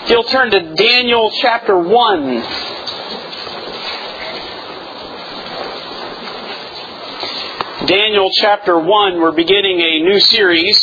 If you'll turn to Daniel chapter 1. Daniel chapter 1, we're beginning a new series.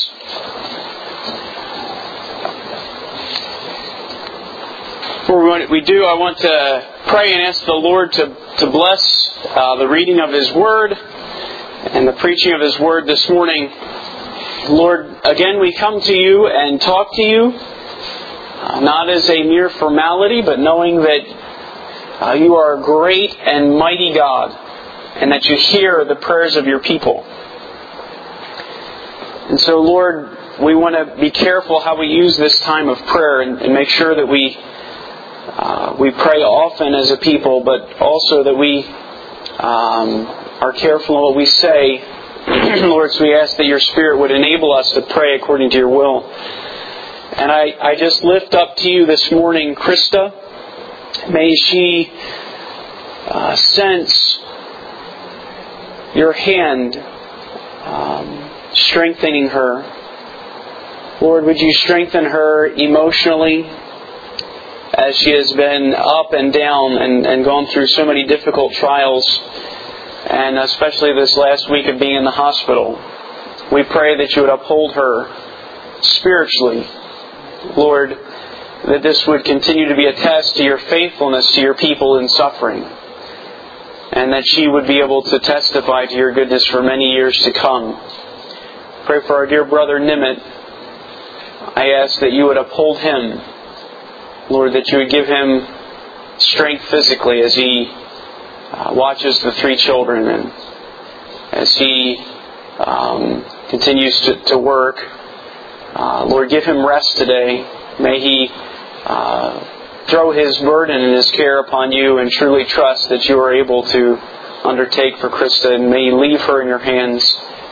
Before we do, I want to pray and ask the Lord to bless the reading of His Word and the preaching of His Word this morning. Lord, again we come to You and talk to You, not as a mere formality, but knowing that You are a great and mighty God, and that You hear the prayers of Your people. And so, Lord, we want to be careful how we use this time of prayer and make sure that we pray often as a people, but also that we are careful in what we say. Lord, so we ask that Your Spirit would enable us to pray according to Your will. And I just lift up to You this morning Krista. May she sense Your hand strengthening her. Lord, would You strengthen her emotionally as she has been up and down and gone through so many difficult trials, and especially this last week of being in the hospital. We pray that You would uphold her spiritually. Lord, that this would continue to be a test to Your faithfulness to Your people in suffering, and that she would be able to testify to Your goodness for many years to come. Pray for our dear brother Nimit. I ask that You would uphold him. Lord, that You would give him strength physically as he watches the 3 children and as he continues to work. Lord, give him rest today. May he throw his burden and his care upon You and truly trust that You are able to undertake for Krista, and may You leave her in Your hands.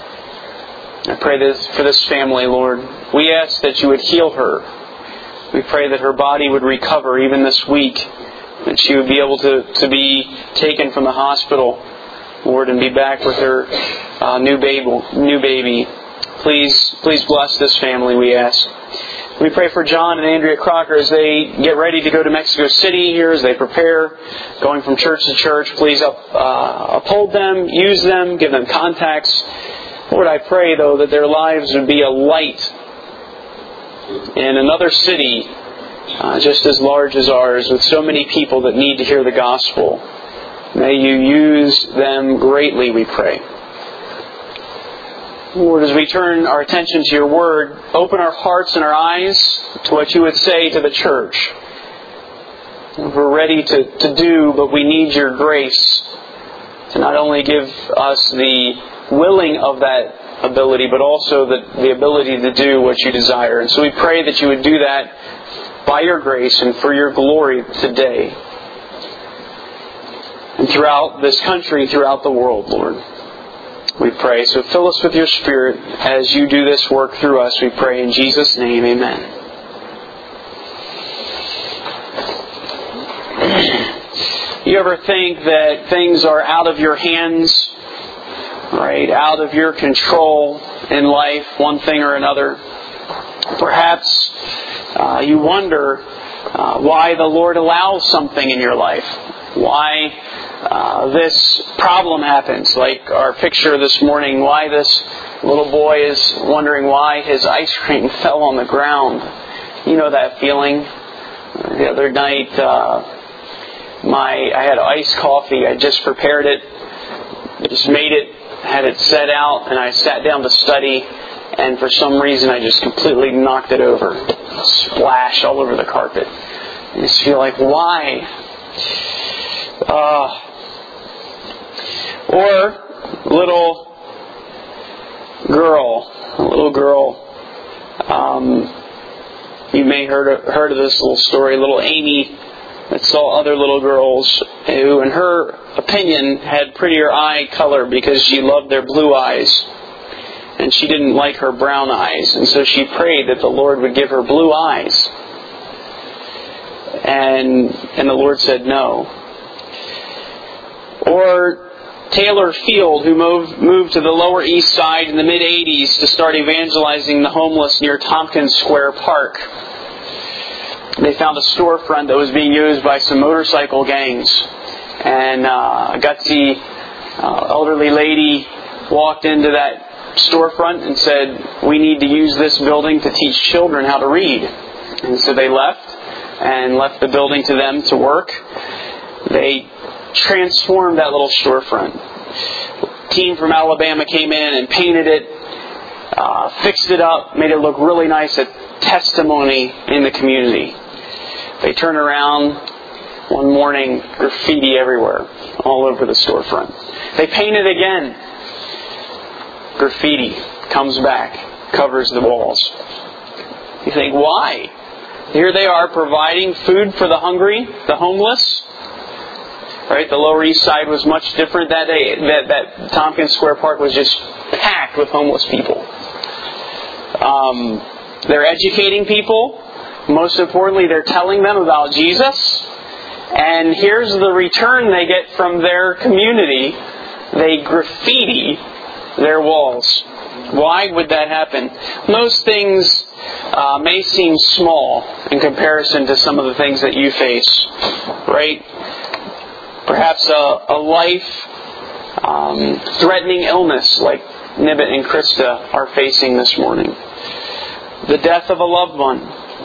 I pray this for this family, Lord. We ask that You would heal her. We pray that her body would recover even this week, that she would be able to be taken from the hospital, Lord, and be back with her new baby. Please bless this family, we ask. We pray for John and Andrea Crocker as they get ready to go to Mexico City here, as they prepare, going from church to church. Please uphold them, use them, give them contacts. Lord, I pray, though, that their lives would be a light in another city just as large as ours, with so many people that need to hear the gospel. May You use them greatly, we pray. Lord, as we turn our attention to Your Word, open our hearts and our eyes to what You would say to the church. We're ready to do, but we need Your grace to not only give us the willing of that ability, but also the ability to do what You desire. And so we pray that You would do that by Your grace and for Your glory today and throughout this country, throughout the world, Lord. We pray. So fill us with Your Spirit as You do this work through us, we pray in Jesus' name. Amen. You ever think that things are out of your hands, right, out of your control in life, one thing or another? Perhaps you wonder why the Lord allows something in your life. Why this problem happens, like our picture this morning. Why this little boy is wondering why his ice cream fell on the ground. You know that feeling. The other night, I had iced coffee. I just prepared it. Just made it. Had it set out, and I sat down to study, and for some reason I just completely knocked it over. Splash all over the carpet. I just feel like, why? Or little girl. You may heard of this little story. Little Amy that saw other little girls who, in her opinion, had prettier eye color because she loved their blue eyes. And she didn't like her brown eyes. And so she prayed that the Lord would give her blue eyes. And the Lord said no. Or Taylor Field, who moved to the Lower East Side in the mid-'80s to start evangelizing the homeless near Tompkins Square Park. they found a storefront that was being used by some motorcycle gangs. And a gutsy elderly lady walked into that storefront and said, "We need to use this building to teach children how to read." And so they left the building to them to work. They transformed that little storefront. A team from Alabama came in and painted it, fixed it up, made it look really nice, a testimony in the community. They turn around one morning, graffiti everywhere, all over the storefront. They paint it again. Graffiti comes back, covers the walls. You think, why? Here they are providing food for the hungry, the homeless. Right? The Lower East Side was much different that day. That Tompkins Square Park was just packed with homeless people. They're educating people. Most importantly, they're telling them about Jesus. And here's the return they get from their community. They graffiti their walls. Why would that happen? Most things may seem small in comparison to some of the things that you face. Right? Perhaps a life-threatening illness like Nibbit and Krista are facing this morning. The death of a loved one.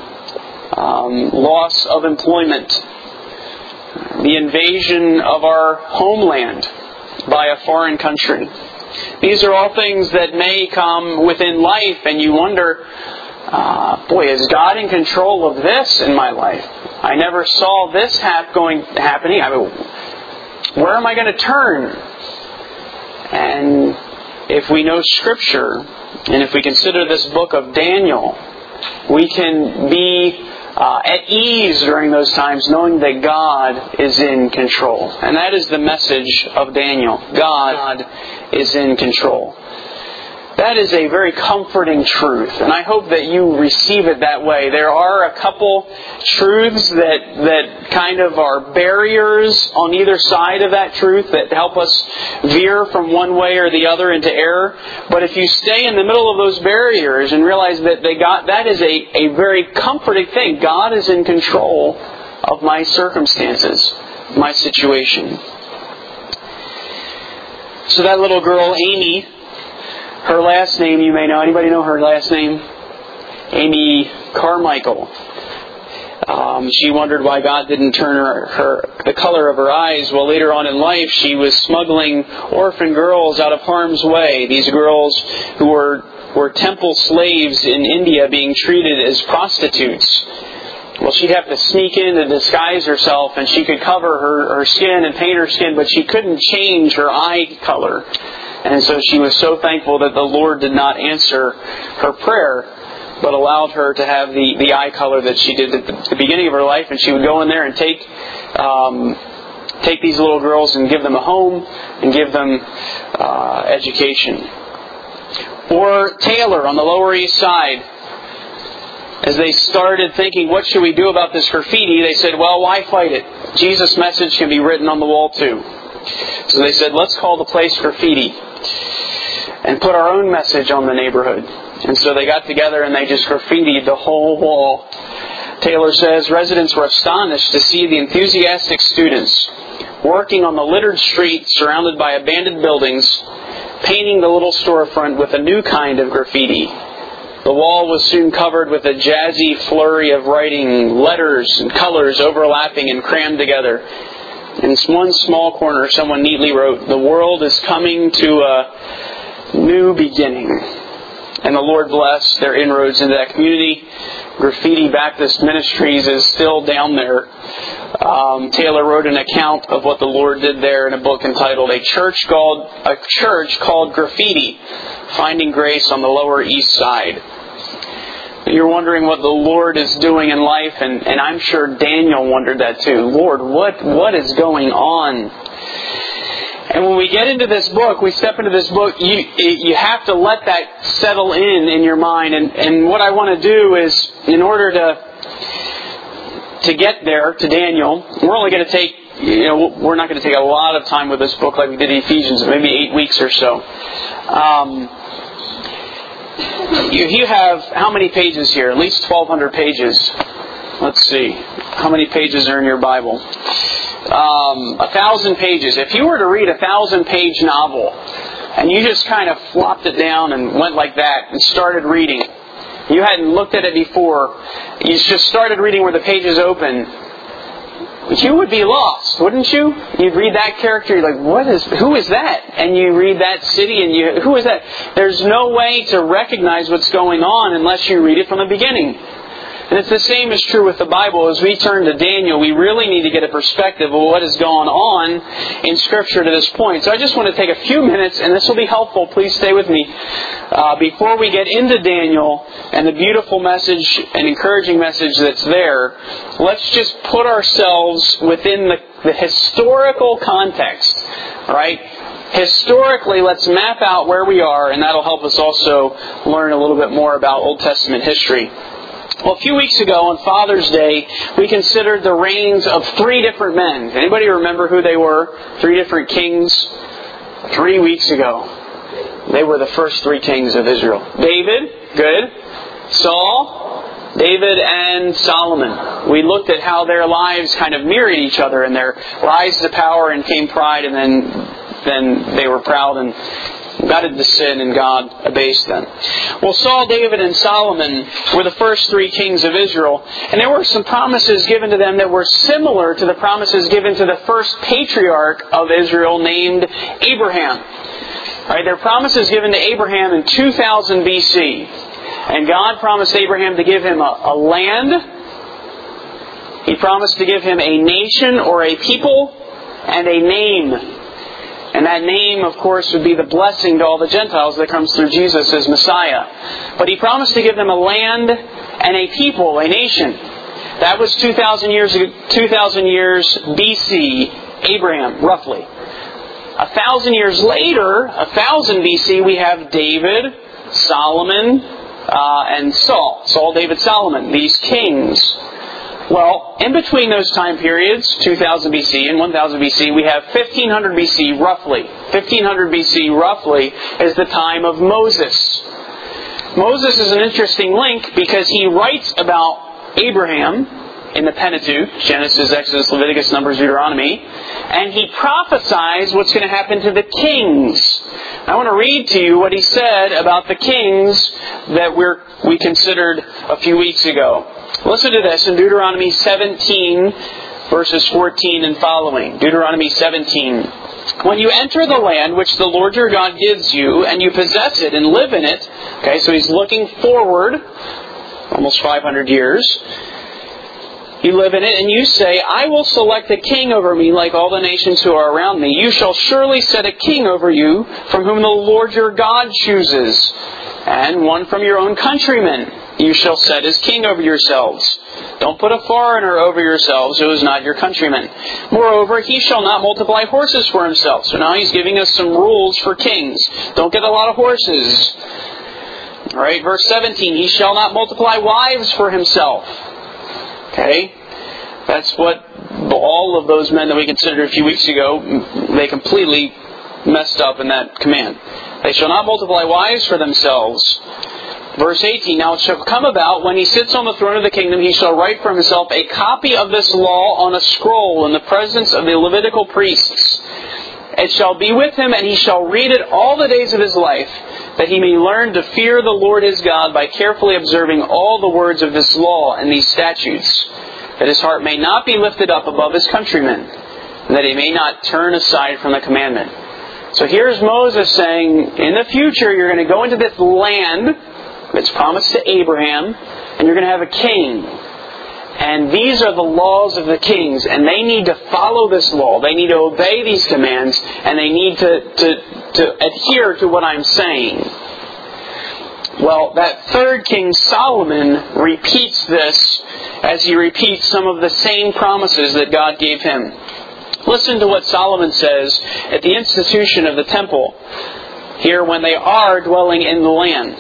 Loss of employment. The invasion of our homeland by a foreign country. These are all things that may come within life, and you wonder, boy, is God in control of this in my life? I never saw this happening. I mean, where am I going to turn? And if we know Scripture, and if we consider this book of Daniel, we can be at ease during those times, knowing that God is in control. And that is the message of Daniel. God is in control. That is a very comforting truth, and I hope that you receive it that way. There are a couple truths that kind of are barriers on either side of that truth that help us veer from one way or the other into error. But if you stay in the middle of those barriers and realize that that is a very comforting thing. God is in control of my circumstances, my situation. So that little girl, Amy, her last name, you may know. Anybody know her last name? Amy Carmichael. She wondered why God didn't turn the color of her eyes. Well, later on in life, she was smuggling orphan girls out of harm's way. These girls who were temple slaves in India being treated as prostitutes. Well, she'd have to sneak in to disguise herself, and she could cover her skin and paint her skin, but she couldn't change her eye color. And so she was so thankful that the Lord did not answer her prayer, but allowed her to have the eye color that she did at the beginning of her life. And she would go in there and take these little girls and give them a home and give them education. Or Taylor on the Lower East Side. As they started thinking, what should we do about this graffiti? They said, well, why fight it? Jesus' message can be written on the wall too. So they said, let's call the place Graffiti and put our own message on the neighborhood. And so they got together and they just graffitied the whole wall. Taylor says, residents were astonished to see the enthusiastic students working on the littered street surrounded by abandoned buildings, painting the little storefront with a new kind of graffiti. The wall was soon covered with a jazzy flurry of writing, letters and colors overlapping and crammed together. In one small corner, someone neatly wrote, "The world is coming to a new beginning." And the Lord bless their inroads into that community. Graffiti Baptist Ministries is still down there. Taylor wrote an account of what the Lord did there in a book entitled A Church Called Graffiti, Finding Grace on the Lower East Side. You're wondering what the Lord is doing in life, and I'm sure Daniel wondered that too. Lord, what is going on? And when we get into this book, we step into this book, you have to let that settle in your mind. And what I want to do is, in order to get there to Daniel, we're only going to take, we're not going to take a lot of time with this book like we did Ephesians, maybe 8 weeks or so. You have how many pages here? At least 1,200 pages. let's see, how many pages are in your Bible? 1,000 pages. If you were to read a 1,000-page novel, and you just kind of flopped it down and went like that and started reading, you hadn't looked at it before, you just started reading where the pages open, you would be lost, wouldn't you? You'd read that character, you're like, who is that? And you read that city, and who is that? There's no way to recognize what's going on unless you read it from the beginning. And it's the same is true with the Bible. As we turn to Daniel, we really need to get a perspective of what has gone on in Scripture to this point. So I just want to take a few minutes, and this will be helpful. Please stay with me. Before we get into Daniel and the beautiful message and encouraging message that's there, let's just put ourselves within the historical context, right? Historically, let's map out where we are, and that'll help us also learn a little bit more about Old Testament history. Well, a few weeks ago on Father's Day, we considered the reigns of 3 different men. Anybody remember who they were? 3 different kings? 3 weeks ago. They were the first 3 kings of Israel. David, good. Saul, David, and Solomon. We looked at how their lives kind of mirrored each other in their rise to power and came pride, and then they were proud and got into sin, and God abased them. Well, Saul, David, and Solomon were the first 3 kings of Israel, and there were some promises given to them that were similar to the promises given to the first patriarch of Israel named Abraham. Right, there are promises given to Abraham in 2000 BC, and God promised Abraham to give him a land. He promised to give him a nation or a people and a name. And that name, of course, would be the blessing to all the Gentiles that comes through Jesus as Messiah. But He promised to give them a land and a people, a nation. That was 2,000 years BC, Abraham, roughly. 1,000 years later, 1,000 BC, we have David, Solomon, and Saul. Saul, David, Solomon, these kings. Well, in between those time periods, 2000 BC and 1000 BC, we have 1500 BC roughly. 1500 BC roughly is the time of Moses. Moses is an interesting link because he writes about Abraham in the Pentateuch, Genesis, Exodus, Leviticus, Numbers, Deuteronomy, and he prophesies what's going to happen to the kings. I want to read to you what he said about the kings that we considered a few weeks ago. Listen to this in Deuteronomy 17, verses 14 and following. Deuteronomy 17. When you enter the land which the Lord your God gives you, and you possess it and live in it, okay, so he's looking forward, almost 500 years. You live in it, and you say, I will select a king over me like all the nations who are around me. You shall surely set a king over you from whom the Lord your God chooses, and one from your own countrymen you shall set as king over yourselves. Don't put a foreigner over yourselves who is not your countryman. Moreover, he shall not multiply horses for himself. So now he's giving us some rules for kings. Don't get a lot of horses. All right, verse 17. He shall not multiply wives for himself. Okay? That's what all of those men that we considered a few weeks ago, they completely messed up in that command. They shall not multiply wives for themselves. Verse 18, now it shall come about, when he sits on the throne of the kingdom, he shall write for himself a copy of this law on a scroll in the presence of the Levitical priests. It shall be with him, and he shall read it all the days of his life, that he may learn to fear the Lord his God by carefully observing all the words of this law and these statutes, that his heart may not be lifted up above his countrymen, and that he may not turn aside from the commandment. So here's Moses saying, in the future you're going to go into this land that's promised to Abraham, and you're going to have a king. And these are the laws of the kings, and they need to follow this law. They need to obey these commands, and they need to adhere to what I'm saying. Well, that third king, Solomon, repeats this as he repeats some of the same promises that God gave him. Listen to what Solomon says at the institution of the temple here when they are dwelling in the land.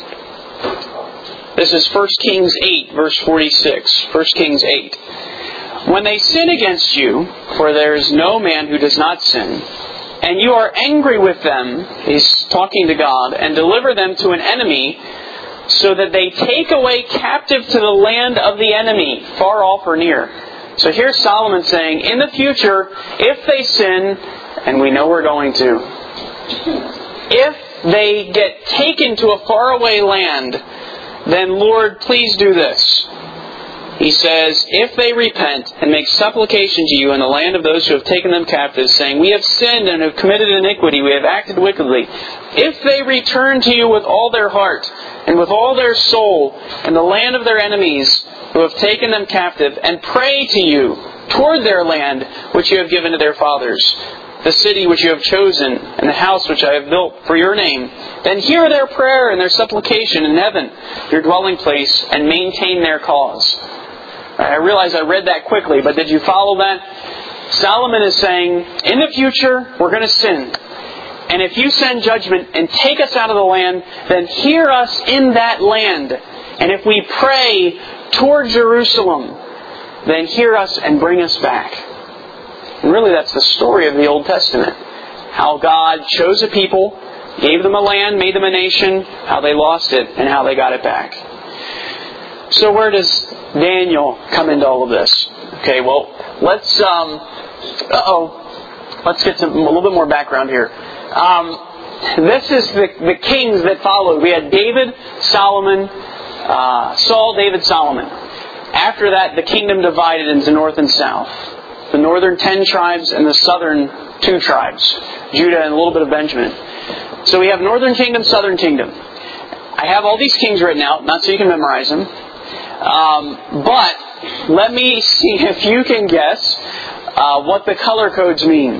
This is 1 Kings 8, verse 46. 1 Kings 8. When they sin against you, for there is no man who does not sin, and you are angry with them, he's talking to God, and deliver them to an enemy, so that they take away captive to the land of the enemy, far off or near. So here's Solomon saying, in the future, if they sin, and we know we're going to, if they get taken to a faraway land, then Lord, please do this. He says, if they repent and make supplication to you in the land of those who have taken them captive, saying, we have sinned and have committed iniquity, we have acted wickedly. If they return to you with all their heart and with all their soul in the land of their enemies who have taken them captive, and pray to you toward their land which you have given to their fathers, the city which you have chosen, and the house which I have built for your name, then hear their prayer and their supplication in heaven, your dwelling place, and maintain their cause. I realize I read that quickly, but did you follow that? Solomon is saying, in the future, we're going to sin. And if you send judgment and take us out of the land, then hear us in that land. And if we pray toward Jerusalem, then hear us and bring us back. And really that's the story of the Old Testament. How God chose a people, gave them a land, made them a nation, how they lost it, and how they got it back. So where does Daniel come into all of this? Okay, well, let's get a little bit more background here. This is the kings that followed. We had David, Solomon, Saul, David, Solomon. After that, the kingdom divided into north and south. The northern 10 tribes and the southern 2 tribes. Judah and a little bit of Benjamin. So we have northern kingdom, southern kingdom. I have all these kings written out, not so you can memorize them. But let me see if you can guess what the color codes mean.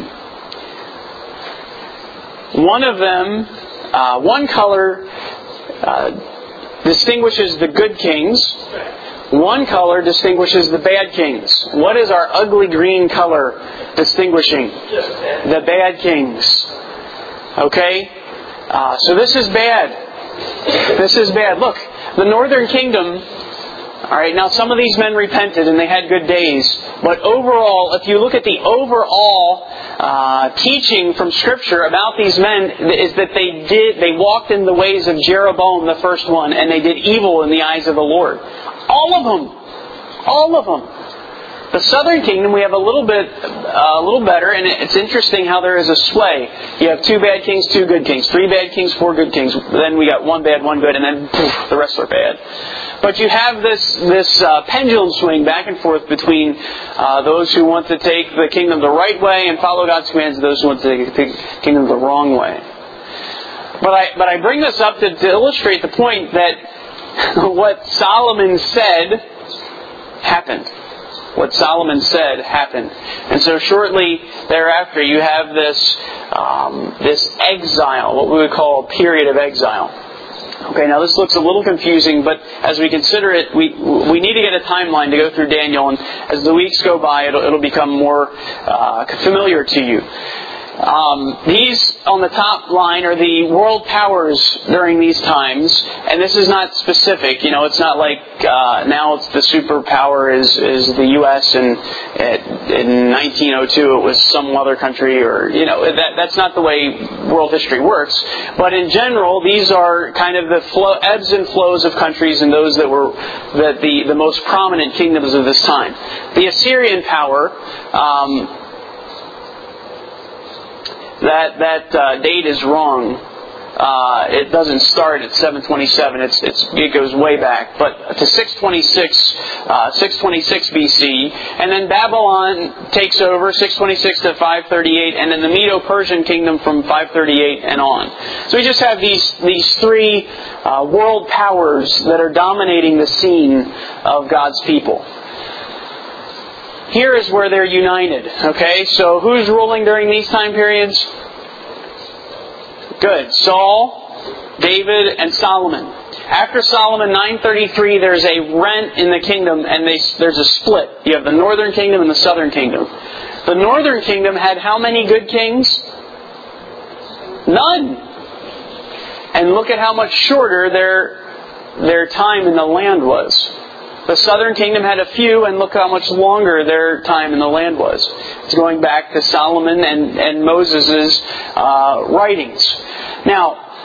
One of them, one color distinguishes the good kings. One color distinguishes the bad kings. What is our ugly green color distinguishing? The bad kings. Okay? So this is bad. This is bad. Look, the northern kingdom... Alright, now some of these men repented and they had good days. But overall, if you look at the overall teaching from Scripture about these men, is that they walked in the ways of Jeroboam, the first one, and they did evil in the eyes of the Lord. All of them. All of them. The southern kingdom, we have a little better, and it's interesting how there is a sway. You have 2 bad kings, 2 good kings, 3 bad kings, 4 good kings. Then we got 1 bad, 1 good, and then poof, the rest are bad. But you have this pendulum swing back and forth between those who want to take the kingdom the right way and follow God's commands, and those who want to take the kingdom the wrong way. But I bring this up to illustrate the point that what Solomon said happened. What Solomon said happened. And so shortly thereafter you have this exile, what we would call a period of exile. Okay, now this looks a little confusing, but as we consider it, we need to get a timeline to go through Daniel, and as the weeks go by, it'll become more familiar to you. These on the top line are the world powers during these times, and this is not specific. It's not like now it's the superpower is the U.S. and in 1902 it was some other country, or that's not the way world history works. But in general, these are kind of the ebbs and flows of countries and those that were the most prominent kingdoms of this time. The Assyrian power. That date is wrong. It doesn't start at 727. It goes way back, but to 626 BC, and then Babylon takes over 626 to 538, and then the Medo-Persian kingdom from 538 and on. So we just have these 3 world powers that are dominating the scene of God's people. Here is where they're united. Okay, so who's ruling during these time periods? Good. Saul, David, and Solomon. After Solomon, 933, there's a rent in the kingdom, and there's a split. You have the northern kingdom and the southern kingdom. The northern kingdom had how many good kings? None. And look at how much shorter their time in the land was. The southern kingdom had a few, and look how much longer their time in the land was. It's going back to Solomon and Moses' writings. Now,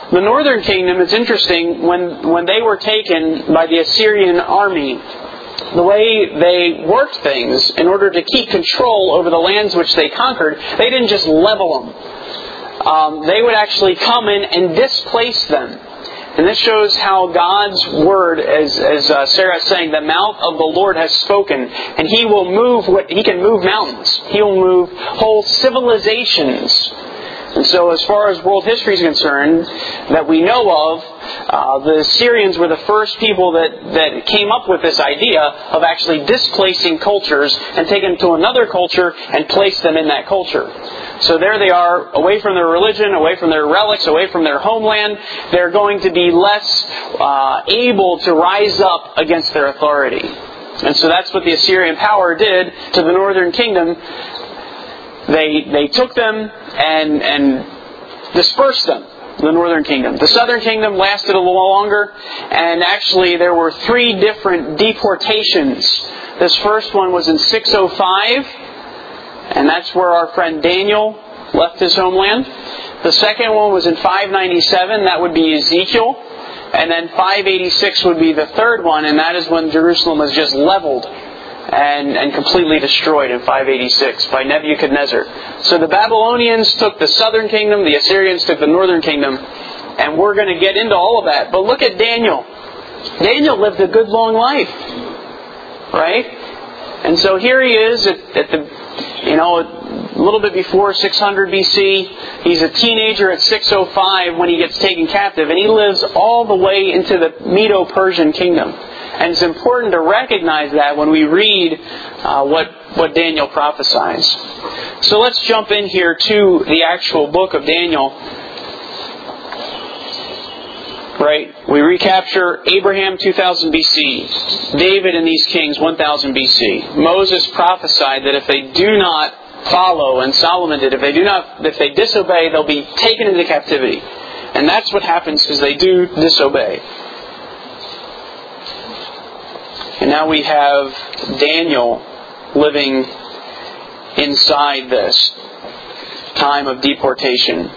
The northern kingdom, it's interesting, when they were taken by the Assyrian army, the way they worked things in order to keep control over the lands which they conquered, they didn't just level them. They would actually come in and displace them. And this shows how God's Word, as Sarah is saying, the mouth of the Lord has spoken. And He will move, He can move mountains. He will move whole civilizations. And so as far as world history is concerned, that we know of, the Assyrians were the first people that came up with this idea of actually displacing cultures and taking them to another culture and place them in that culture. So there they are, away from their religion, away from their relics, away from their homeland. They're going to be less able to rise up against their authority. And so that's what the Assyrian power did to the northern kingdom. They took them and dispersed them, the northern kingdom. The southern kingdom lasted a little longer, and actually there were 3 different deportations. This first one was in 605, and that's where our friend Daniel left his homeland. The second one was in 597, that would be Ezekiel. And then 586 would be the third one, and that is when Jerusalem was just leveled and completely destroyed in 586 by Nebuchadnezzar. So the Babylonians took the southern kingdom, the Assyrians took the northern kingdom, and we're going to get into all of that. But look at Daniel. Daniel lived a good long life, right? And so here he is at the, a little bit before 600 BC. He's a teenager at 605 when he gets taken captive, and he lives all the way into the Medo-Persian kingdom. And it's important to recognize that when we read what Daniel prophesies. So let's jump in here to the actual book of Daniel. Right? We recapture Abraham 2000 BC, David and these kings 1000 BC. Moses prophesied that if they do not follow, and Solomon did, if they disobey, they'll be taken into captivity. And that's what happens because they do disobey. And now we have Daniel living inside this time of deportation.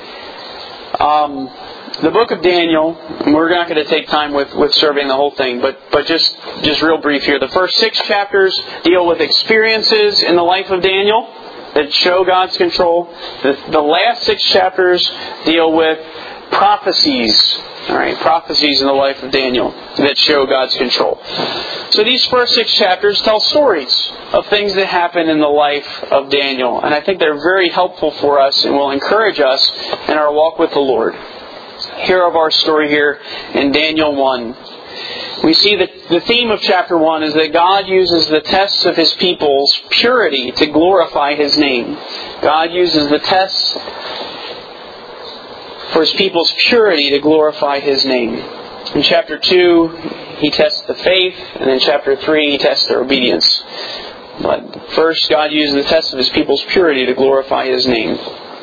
The book of Daniel, and we're not going to take time with surveying the whole thing, but just real brief here. The first 6 chapters deal with experiences in the life of Daniel that show God's control. The last 6 chapters deal with prophecies. Alright, prophecies in the life of Daniel that show God's control. So these first 6 chapters tell stories of things that happen in the life of Daniel. And I think they're very helpful for us and will encourage us in our walk with the Lord. Hear of our story here in Daniel 1. We see that the theme of chapter 1 is that God uses the tests of His people's purity to glorify His name. God uses the tests for His people's purity to glorify His name. In chapter 2, He tests the faith, and in chapter 3, He tests their obedience. But first, God uses the test of His people's purity to glorify His name.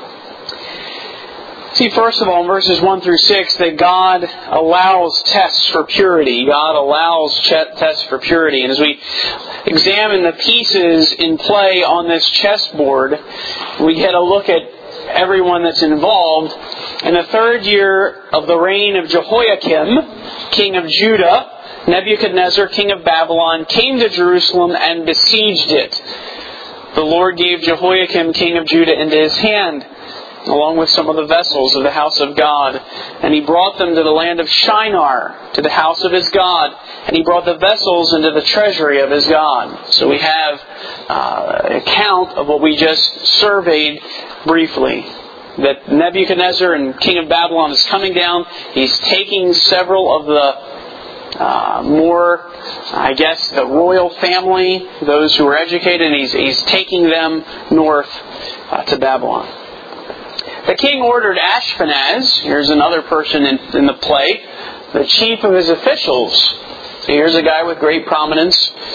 See, first of all, in verses 1 through 6, that God allows tests for purity. God allows tests for purity. And as we examine the pieces in play on this chessboard, we get a look at everyone that's involved. In the 3rd year of the reign of Jehoiakim, king of Judah, Nebuchadnezzar, king of Babylon, came to Jerusalem and besieged it. The Lord gave Jehoiakim, king of Judah, into his hand, along with some of the vessels of the house of God. And he brought them to the land of Shinar, to the house of his God. And he brought the vessels into the treasury of his God. So we have an account of what we just surveyed briefly. That Nebuchadnezzar and king of Babylon is coming down. He's taking several of the the royal family, those who are educated, and he's taking them north to Babylon. The king ordered Ashpenaz, here's another person in the play, the chief of his officials. So here's a guy with great prominence,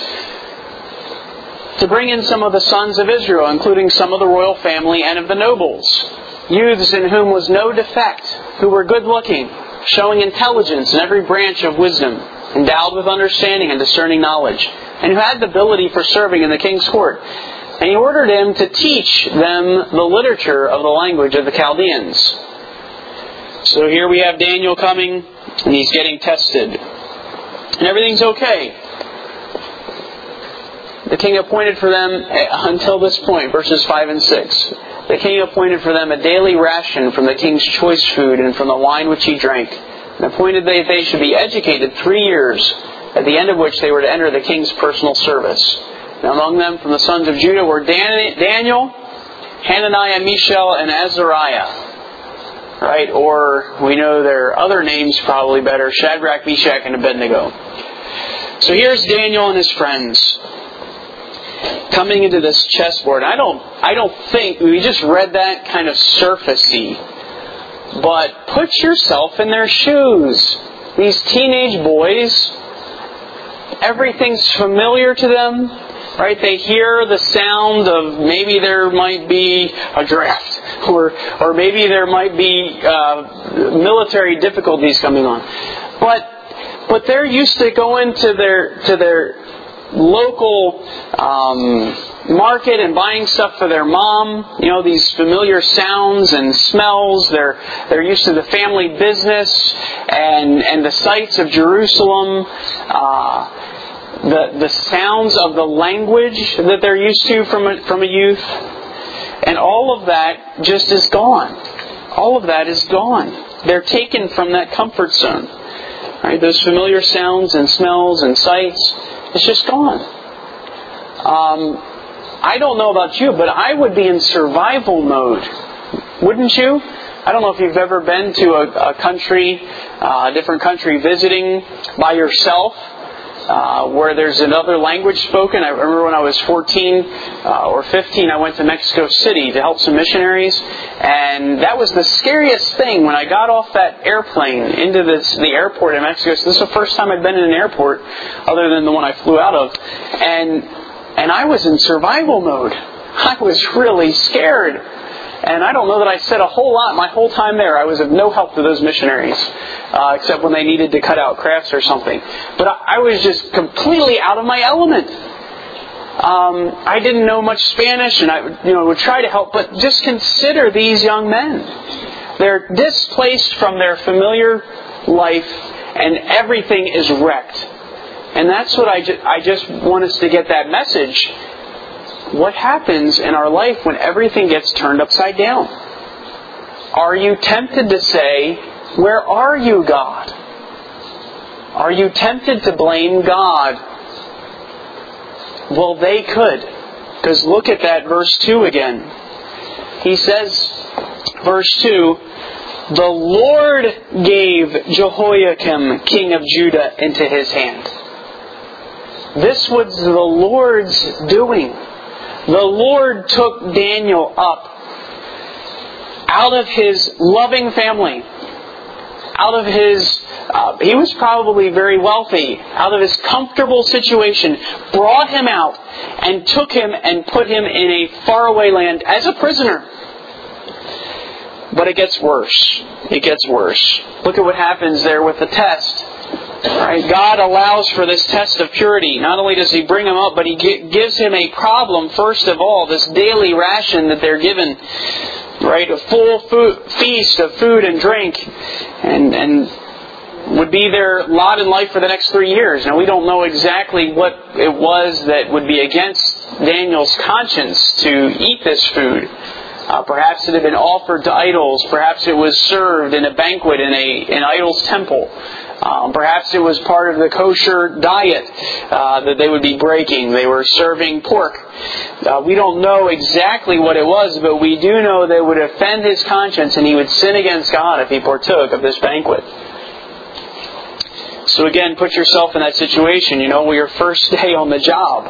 to bring in some of the sons of Israel, including some of the royal family and of the nobles. Youths in whom was no defect, who were good-looking, showing intelligence in every branch of wisdom, endowed with understanding and discerning knowledge, and who had the ability for serving in the king's court. And he ordered him to teach them the literature of the language of the Chaldeans. So here we have Daniel coming, and he's getting tested. And everything's okay. The king appointed for them, until this point, verses 5 and 6, the king appointed for them a daily ration from the king's choice food and from the wine which he drank, and appointed that they should be educated 3 years, at the end of which they were to enter the king's personal service. And among them from the sons of Judah were Daniel, Hananiah, Mishael, and Azariah. Right? Or we know their other names probably better, Shadrach, Meshach, and Abednego. So here's Daniel and his friends coming into this chessboard. I don't think, we just read that kind of surfacey. But put yourself in their shoes. These teenage boys, everything's familiar to them. Right? They hear the sound of maybe there might be a draft, or maybe there might be military difficulties coming on. But they're used to going to their local market and buying stuff for their mom. You know, these familiar sounds and smells. They're used to the family business and the sights of Jerusalem. The sounds of the language that they're used to from a youth. And all of that just is gone. All of that is gone. They're taken from that comfort zone. Right? Those familiar sounds and smells and sights, it's just gone. I don't know about you, but I would be in survival mode. Wouldn't you? I don't know if you've ever been to a country, a different country visiting by yourself. Where there's another language spoken. I remember when I was 14 or 15, I went to Mexico City to help some missionaries, and that was the scariest thing when I got off that airplane into the airport in Mexico. So this is the first time I'd been in an airport other than the one I flew out of, and I was in survival mode. I was really scared. And I don't know that I said a whole lot my whole time there. I was of no help to those missionaries, except when they needed to cut out crafts or something. But I was just completely out of my element. I didn't know much Spanish, and I would try to help. But just consider these young men. They're displaced from their familiar life, and everything is wrecked. And that's what I just want us to get that message. What happens in our life when everything gets turned upside down? Are you tempted to say, "Where are you, God?" Are you tempted to blame God? Well, they could. Because look at that verse 2 again. He says, verse 2, "The Lord gave Jehoiakim, king of Judah, into his hand." This was the Lord's doing. The Lord took Daniel up out of his loving family, out of his, he was probably very wealthy, out of his comfortable situation, brought him out and took him and put him in a faraway land as a prisoner. But it gets worse. It gets worse. Look at what happens there with the test. Right? God allows for this test of purity. Not only does He bring him up, but He gives him a problem first of all. This daily ration that they're given, right? A full feast of food and drink, and would be their lot in life for the next 3 years. Now we don't know exactly what it was that would be against Daniel's conscience to eat this food. Perhaps it had been offered to idols. Perhaps it was served in a banquet in an idol's temple. Perhaps it was part of the kosher diet that they would be breaking. They were serving pork. We don't know exactly what it was, but we do know that it would offend his conscience and he would sin against God if he partook of this banquet. So again, put yourself in that situation. Your first day on the job,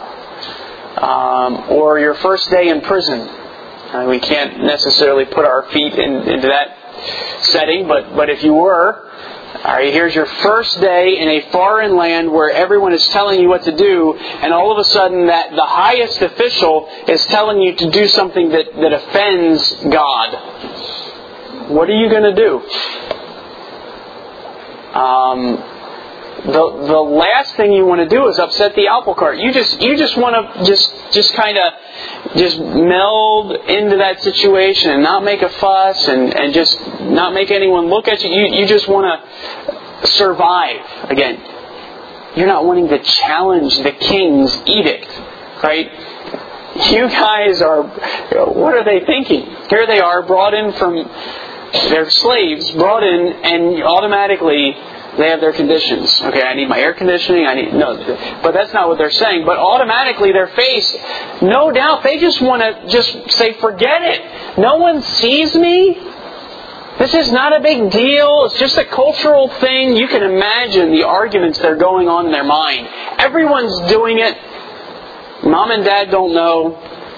or your first day in prison. We can't necessarily put our feet into that setting, but if you were, alright, here's your first day in a foreign land where everyone is telling you what to do, and all of a sudden that the highest official is telling you to do something that offends God. What are you going to do? the last thing you want to do is upset the apple cart. You just want to just kind of just meld into that situation and not make a fuss and just not make anyone look at you. You just want to survive. Again, you're not wanting to challenge the king's edict, right? You guys are, what are they thinking? Here they are, brought in from their slaves, brought in, and automatically they have their conditions. Okay, I need my air conditioning, but that's not what they're saying. But automatically their face, no doubt, they just want to just say, forget it. No one sees me. This is not a big deal. It's just a cultural thing. You can imagine the arguments that are going on in their mind. Everyone's doing it. Mom and Dad don't know.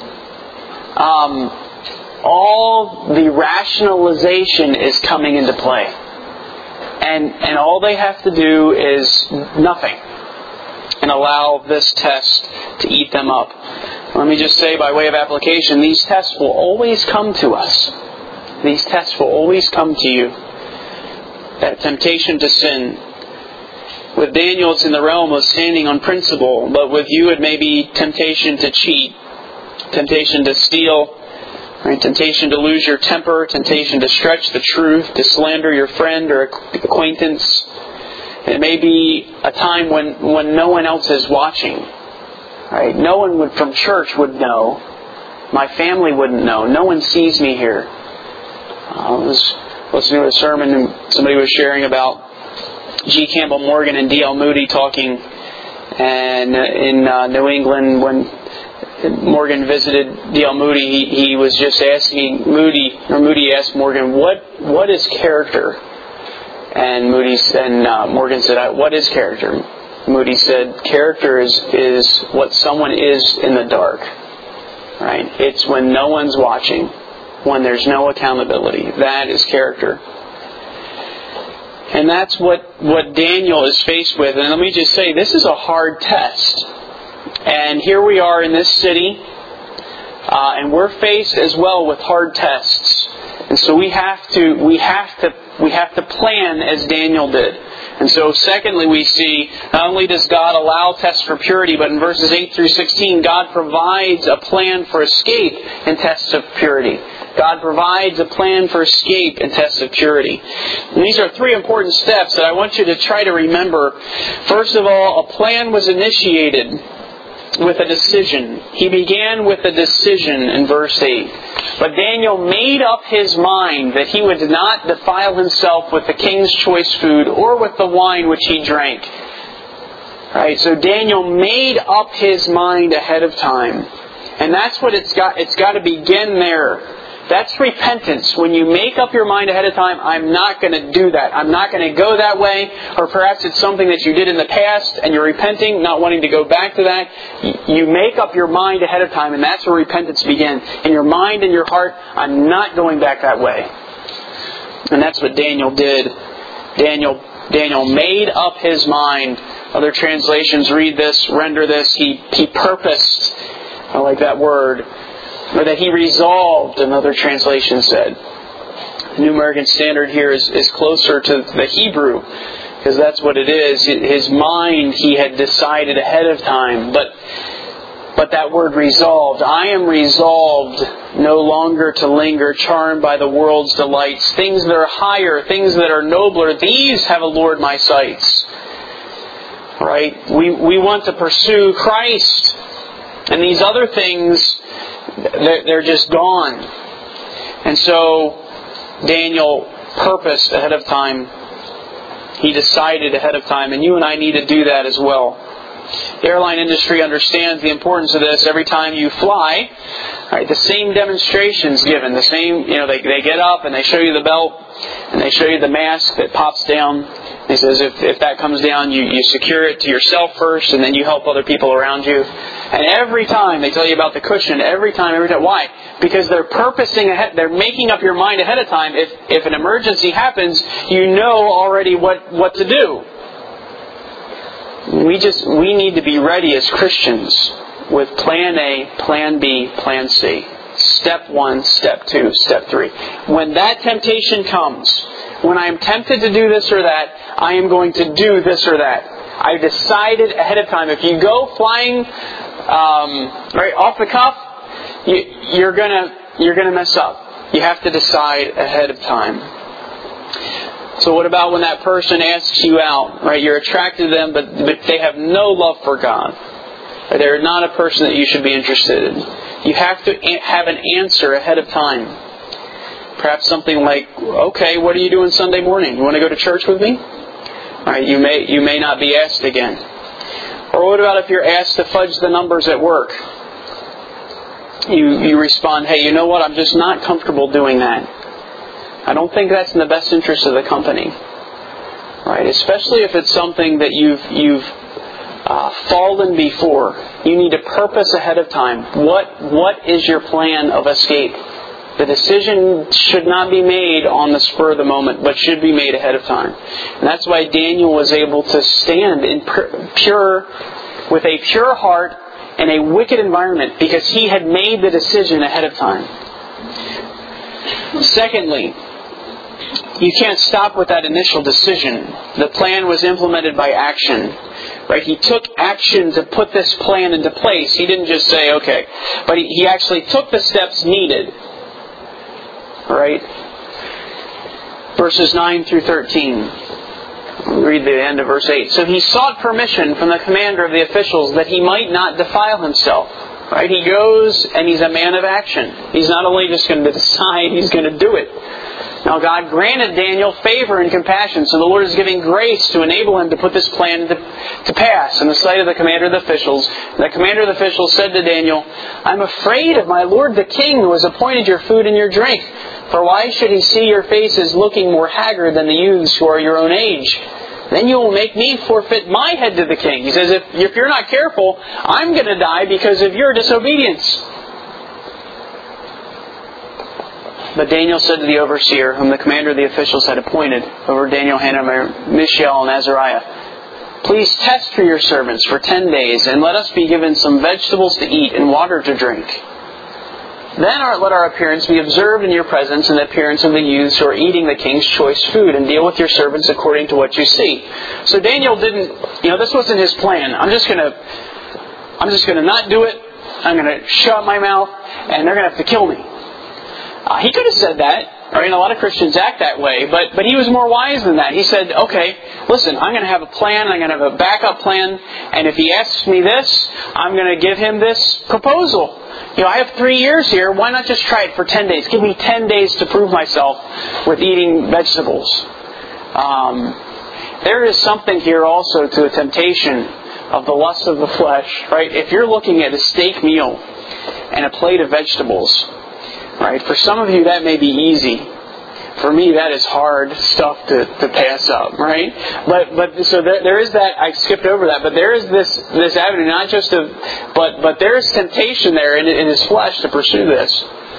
All the rationalization is coming into play. And all they have to do is nothing. And allow this test to eat them up. Let me just say by way of application, these tests will always come to us. These tests will always come to you. That temptation to sin. With Daniel, it's in the realm of standing on principle. But with you, it may be temptation to cheat. Temptation to steal. Right? Temptation to lose your temper. Temptation to stretch the truth. To slander your friend or acquaintance. It may be a time when no one else is watching. Right? No one from church would know. My family wouldn't know. No one sees me here. I was listening to a sermon and somebody was sharing about G. Campbell Morgan and D.L. Moody talking, and in New England when Morgan visited D.L. Moody, he was just asking Moody asked Morgan, what is character? And Morgan said, what is character? Moody said, character is what someone is in the dark. Right? It's when no one's watching, when there's no accountability. That is character. And that's what Daniel is faced with. And let me just say, this is a hard test. And here we are in this city, and we're faced as well with hard tests. And so we have to plan as Daniel did. And so secondly, we see not only does God allow tests for purity, but in verses 8 through 16, God provides a plan for escape in tests of purity. God provides a plan for escape in tests of purity. And these are three important steps that I want you to try to remember. First of all, a plan was initiated with a decision. He began with a decision in verse 8. But Daniel made up his mind that he would not defile himself with the king's choice food or with the wine which he drank. Right? So Daniel made up his mind ahead of time. And that's what it's got to begin there. That's repentance. When you make up your mind ahead of time, I'm not going to do that. I'm not going to go that way. Or perhaps it's something that you did in the past and you're repenting, not wanting to go back to that. You make up your mind ahead of time, and that's where repentance begins. In your mind and your heart, I'm not going back that way. And that's what Daniel did. Daniel made up his mind. Other translations render this. He purposed. I like that word. Or that he resolved, another translation said. The New American Standard here is closer to the Hebrew, because that's what it is. His mind, he had decided ahead of time. But that word resolved, I am resolved no longer to linger, charmed by the world's delights. Things that are higher, things that are nobler, these have allured my sights. Right? We want to pursue Christ. And these other things, they're just gone. And so Daniel purposed ahead of time. He decided ahead of time. And you and I need to do that as well. The airline industry understands the importance of this. Every time you fly, right, the same demonstration's given. The same, they get up and they show you the belt and they show you the mask that pops down. He says if that comes down, you secure it to yourself first, and then you help other people around you. And every time they tell you about the cushion, every time. Why? Because they're purposing ahead. They're making up your mind ahead of time. If an emergency happens, you know already what to do. We need to be ready as Christians with plan A, plan B, plan C. Step 1, step 2, step 3. When that temptation comes, when I am tempted to do this or that, I am going to do this or that. I decided ahead of time. If you go flying right off the cuff, you're gonna mess up. You have to decide ahead of time. So what about when that person asks you out? Right, you're attracted to them, but they have no love for God. They're not a person that you should be interested in. You have to have an answer ahead of time. Perhaps something like, okay, what are you doing Sunday morning? You want to go to church with me? All right, you may not be asked again. Or what about if you're asked to fudge the numbers at work? You respond, hey, you know what? I'm just not comfortable doing that. I don't think that's in the best interest of the company. Right? Especially if it's something that you've fallen before. You need to purpose ahead of time. What is your plan of escape? The decision should not be made on the spur of the moment, but should be made ahead of time. And that's why Daniel was able to stand with a pure heart in a wicked environment, because he had made the decision ahead of time. Secondly, you can't stop with that initial decision. The plan was implemented by action. Right? He took action to put this plan into place. He didn't just say, okay. But he actually took the steps needed. Right? Verses 9 through 13. Read the end of verse 8. So he sought permission from the commander of the officials that he might not defile himself. Right? He goes and he's a man of action. He's not only just going to decide, he's going to do it. Now God granted Daniel favor and compassion, so the Lord is giving grace to enable him to put this plan to pass in the sight of the commander of the officials. And the commander of the officials said to Daniel, I'm afraid of my lord the king, who has appointed your food and your drink. For why should he see your faces looking more haggard than the youths who are your own age? Then you will make me forfeit my head to the king. He says, if you're not careful, I'm going to die because of your disobedience. But Daniel said to the overseer, whom the commander of the officials had appointed over Daniel, Hananiah, Mishael, and Azariah, please test for your servants for 10 days, and let us be given some vegetables to eat and water to drink. Then let our appearance be observed in your presence and the appearance of the youths who are eating the king's choice food, and deal with your servants according to what you see. So Daniel didn't, this wasn't his plan. I'm just going to not do it. I'm going to shut my mouth, and they're going to have to kill me. He could have said that. Right? And a lot of Christians act that way, but he was more wise than that. He said, okay, listen, I'm going to have a plan, I'm going to have a backup plan, and if he asks me this, I'm going to give him this proposal. I have 3 years here, why not just try it for 10 days? Give me 10 days to prove myself with eating vegetables. There is something here also to a temptation of the lust of the flesh, right? If you're looking at a steak meal and a plate of vegetables, right? For some of you that may be easy. For me that is hard stuff to pass up, right? But so there is that. I skipped over that, but there is this avenue, not just of, but there is temptation there in his flesh to pursue this.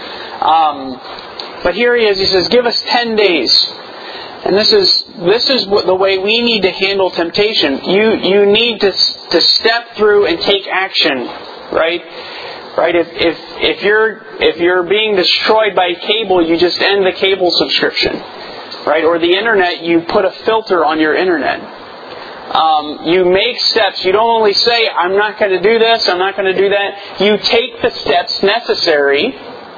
But here he is. He says, "Give us 10 days." And this is the way we need to handle temptation. You need to step through and take action, right? Right? If you're being destroyed by cable, you just end the cable subscription, right? Or the internet, you put a filter on your internet. You make steps. You don't only say, "I'm not going to do this. I'm not going to do that." You take the steps necessary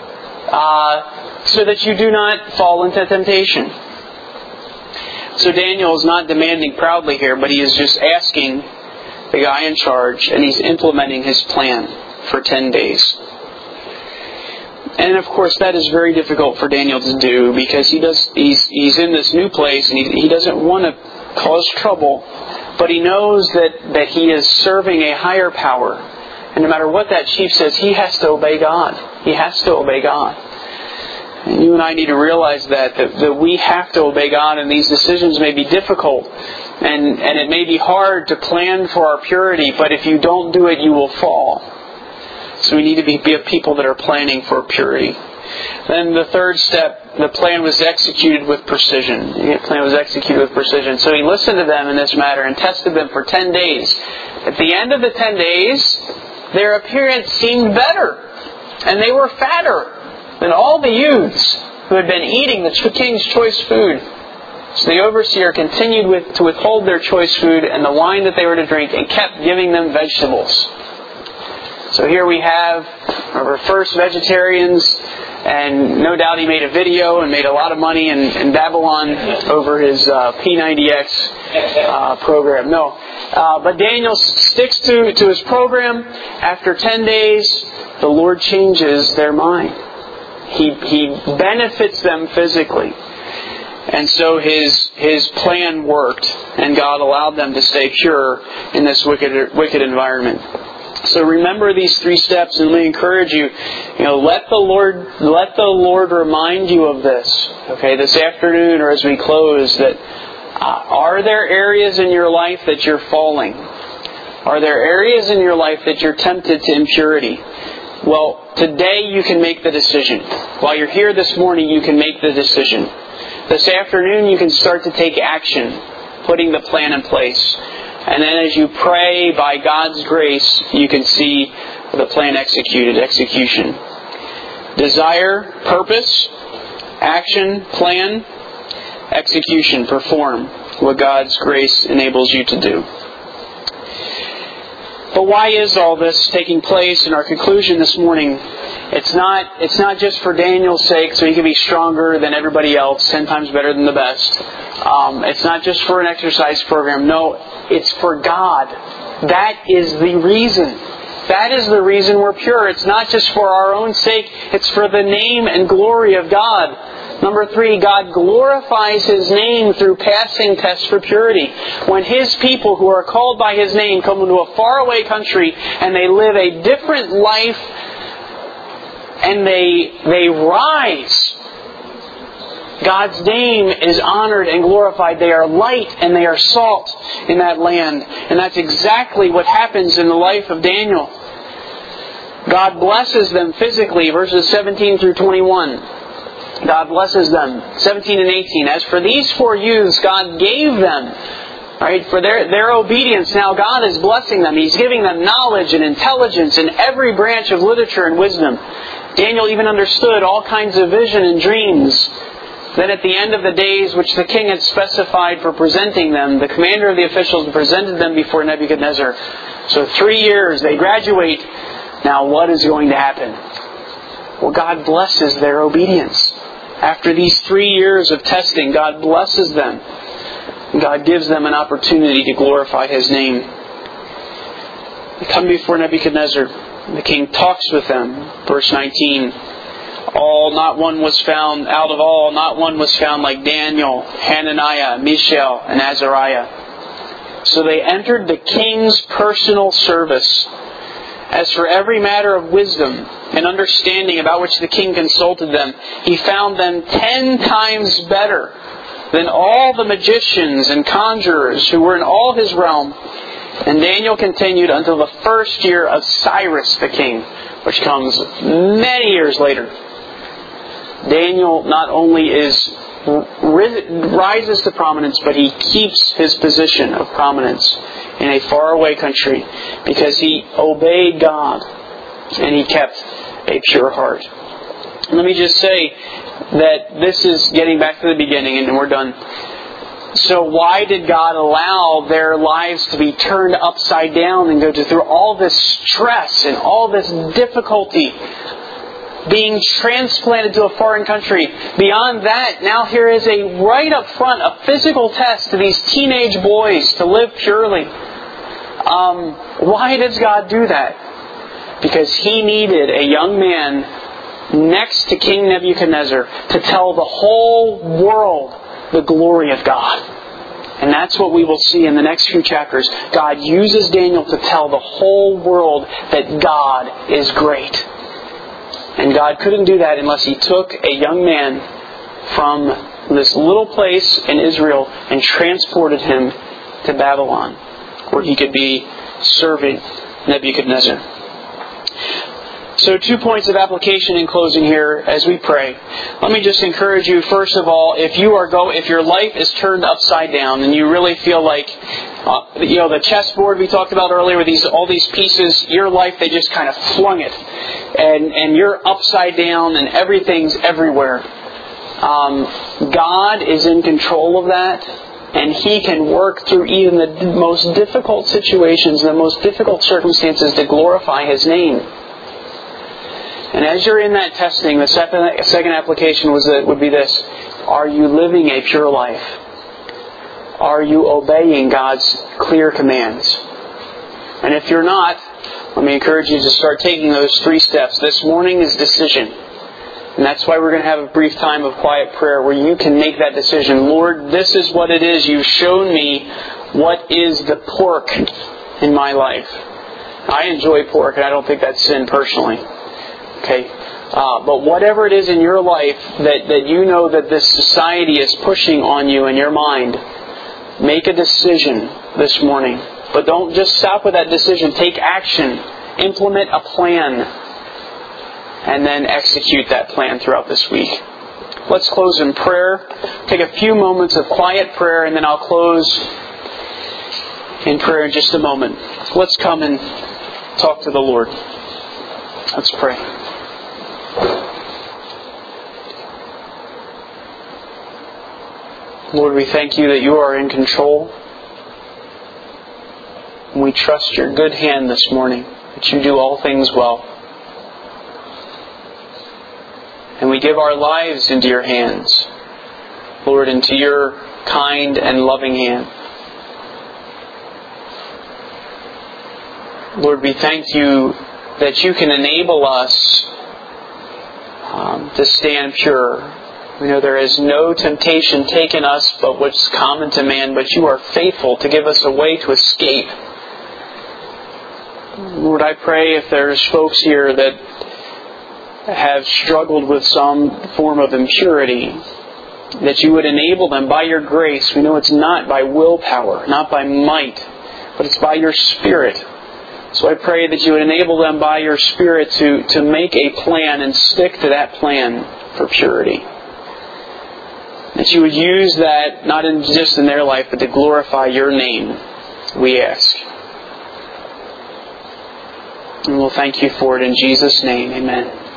so that you do not fall into temptation. So Daniel is not demanding proudly here, but he is just asking the guy in charge, and he's implementing his plan for 10 days. And of course that is very difficult for Daniel to do, because he's in this new place and he doesn't want to cause trouble, but he knows that he is serving a higher power. And no matter what that chief says, he has to obey God. He has to obey God. And you and I need to realize that we have to obey God, and these decisions may be difficult. And it may be hard to plan for our purity, but if you don't do it, you will fall. So we need to be a people that are planning for purity. Then the third step, the plan was executed with precision. The plan was executed with precision. So he listened to them in this matter and tested them for 10 days. At the end of the 10 days, their appearance seemed better, and they were fatter than all the youths who had been eating the king's choice food. So the overseer continued to withhold their choice food and the wine that they were to drink, and kept giving them vegetables. So here we have our first vegetarians, and no doubt he made a video and made a lot of money in Babylon over his P90X program. No. But Daniel sticks to his program. After 10 days, the Lord changes their mind. He benefits them physically. And so his plan worked, and God allowed them to stay pure in this wicked environment. So remember these 3 steps, and let me encourage you. Let the Lord remind you of this. Okay, this afternoon, or as we close, that are there areas in your life that you're falling? Are there areas in your life that you're tempted to impurity? Well, today you can make the decision. While you're here this morning, you can make the decision. This afternoon, you can start to take action, putting the plan in place. And then as you pray, by God's grace, you can see the plan execution. Desire, purpose, action, plan, execution, perform what God's grace enables you to do. But why is all this taking place? In our conclusion this morning, it's not just for Daniel's sake, so he can be stronger than everybody else, 10 times better than the best. It's not just for an exercise program. No, it's for God. That is the reason. That is the reason we're pure. It's not just for our own sake. It's for the name and glory of God. Number 3, God glorifies His name through passing tests for purity. When His people who are called by His name come into a faraway country and they live a different life and they rise, God's name is honored and glorified. They are light and they are salt in that land. And that's exactly what happens in the life of Daniel. God blesses them physically, verses 17 through 21. God blesses them, 17 and 18. As for these 4 youths, God gave them, right, for their obedience. Now God is blessing them. He's giving them knowledge and intelligence in every branch of literature and wisdom. Daniel even understood all kinds of vision and dreams. Then at the end of the days which the king had specified for presenting them, the commander of the officials presented them before Nebuchadnezzar. So 3 years, they graduate. Now what is going to happen? Well, God blesses their obedience. After these 3 years of testing, God blesses them. God gives them an opportunity to glorify His name. They come before Nebuchadnezzar. The king talks with them. Verse 19. Not one was found like Daniel, Hananiah, Mishael, and Azariah. So they entered the king's personal service. As for every matter of wisdom and understanding about which the king consulted them, he found them 10 times better than all the magicians and conjurers who were in all his realm. And Daniel continued until the 1st year of Cyrus the king, which comes many years later. Daniel not only rises to prominence, but he keeps his position of prominence in a faraway country because he obeyed God and he kept a pure heart. Let me just say that this is getting back to the beginning, and we're done. So why did God allow their lives to be turned upside down and go through all this stress and all this difficulty, being transplanted to a foreign country? Beyond that, now here is right up front, a physical test to these teenage boys to live purely. Why does God do that? Because He needed a young man next to King Nebuchadnezzar to tell the whole world the glory of God. And that's what we will see in the next few chapters. God uses Daniel to tell the whole world that God is great. And God couldn't do that unless He took a young man from this little place in Israel and transported him to Babylon, where he could be serving Nebuchadnezzar. So 2 points of application in closing here as we pray. Let me just encourage you, first of all, if your life is turned upside down and you really feel like, the chessboard we talked about earlier with all these pieces, your life, they just kind of flung it. And you're upside down and everything's everywhere. God is in control of that, and He can work through even the most difficult situations, the most difficult circumstances to glorify His name. And as you're in that testing, the second application would be this: are you living a pure life? Are you obeying God's clear commands? And if you're not, let me encourage you to start taking those 3 steps. This morning is decision. And that's why we're going to have a brief time of quiet prayer where you can make that decision. Lord, this is what it is. You've shown me what is the pork in my life. I enjoy pork, and I don't think that's sin personally. Okay, but whatever it is in your life that you know that this society is pushing on you in your mind, make a decision this morning. But don't just stop with that decision. Take action. Implement a plan. And then execute that plan throughout this week. Let's close in prayer. Take a few moments of quiet prayer, and then I'll close in prayer in just a moment. Let's come and talk to the Lord. Let's pray. Lord, we thank You that You are in control. And we trust Your good hand this morning, that You do all things well. And we give our lives into Your hands, Lord, into Your kind and loving hand. Lord, we thank You that You can enable us to stand pure. We know there is no temptation taken us but what's common to man, but You are faithful to give us a way to escape. Lord, I pray if there's folks here that have struggled with some form of impurity, that You would enable them by Your grace. We know it's not by willpower, not by might, but it's by Your Spirit. So I pray that You would enable them by Your Spirit to make a plan and stick to that plan for purity. That You would use that not just in their life, but to glorify Your name, we ask. And we'll thank You for it in Jesus' name. Amen.